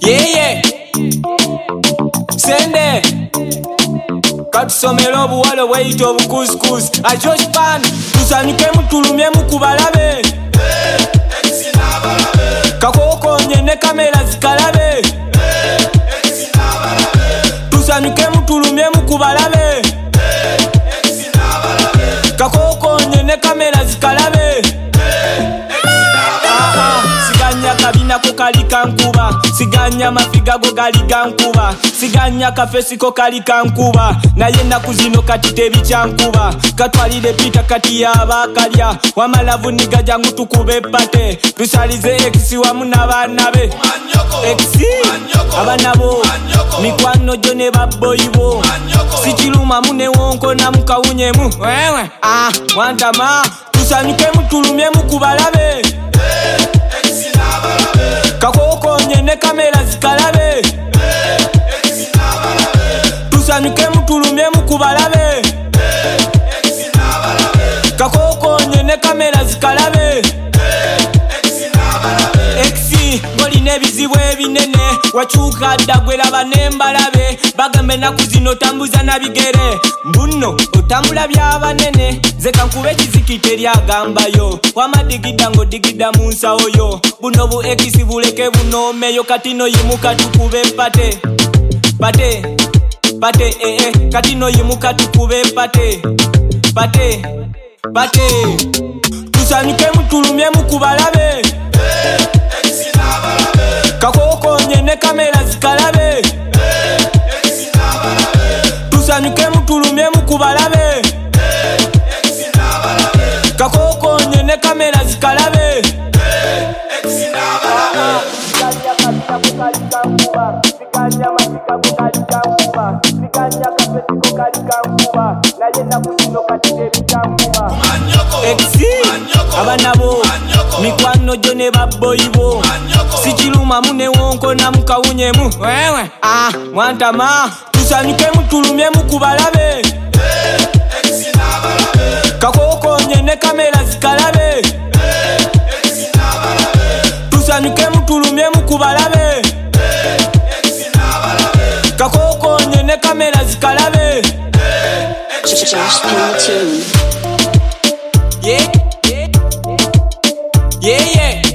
Yeah. Sende katusomera obuwalo bweyita obukusikusi Josh Pan tusanyukemu tulumyemu ku balabe kakokonye ne kamera zikalabe tusanyukemu tulumyemu ku balabe kakokonye ne kamera zikalabe siganya kabina ko kali kankuba siganya mafiga go gali kankuba siganya kafesi ko kali kankuba naye nakuzino kati tebicyankuba katwalire pita kati yabakalya wamalavu nigaja ngutukube pate tusalize eksi wamu nabanabe eksi abanabo mikwano jone baboyibo sikiluma mune wonko na mukawunyemu wewe wantama tusanyukemu tulumyemu ku balabe kakokonye ne kamera zikalabe tusanyukemu tulumyemu ku balabe kakokonye ne kamera zikalabe Exi ngolina ebizibu ebinene wakyuka ddagwera banembalabe bagambe naku zino tambuza na bigere mbuno otambula byabanene zeka nkube kizikite lyagambayo wamadigida ngodigida mu nsawo yo buno bu Exi buleke bunomeyo kati no yimuka tukube pate kati no yimuka tukube pate tusanyukemu tulumyemu ku balabe kakokonye ne kamera zikalabe tusanyukemu tulumyemu ku balabe kakokonye ne kamera zikalabe Exi abanabo mikwano jone baboyibo sikiluma mune wonko na mukawunyemu wewe mwantama tusanyukemu tulumyemu ku balabe kakokonye ne kamera zikalabe tusanyukemu tulumyemu ku balabe kakokonye ne kamera zikalabe Josh Pan tune. Yeah.